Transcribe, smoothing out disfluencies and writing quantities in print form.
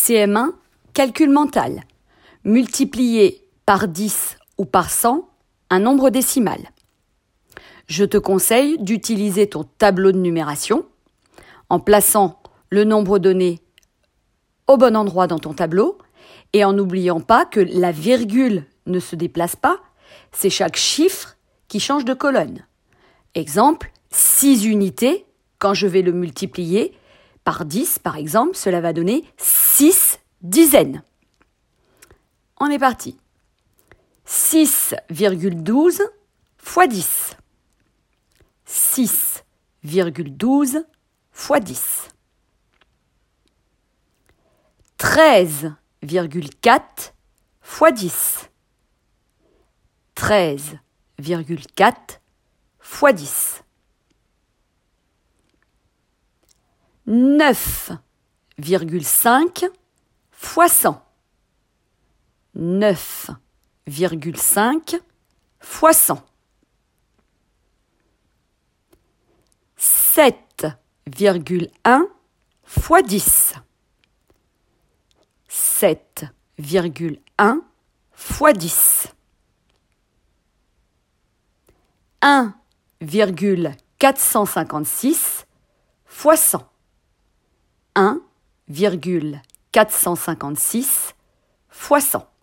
CM1, calcul mental. Multiplier par 10 ou par 100 un nombre décimal. Je te conseille d'utiliser ton tableau de numération en plaçant le nombre donné au bon endroit dans ton tableau et en n'oubliant pas que la virgule ne se déplace pas, c'est chaque chiffre qui change de colonne. Exemple, 6 unités, quand je vais le multiplier par 10, par exemple, cela va donner 6 dizaines. On est parti. 6,12 fois 10. 6,12 fois 10. 13,4 fois 10. 13,4 fois 10. 9,5 fois 100. 9,5 fois 100. 7,1 fois 10. 7,1 fois 10. 1,456 fois 100. 1,456 fois 100.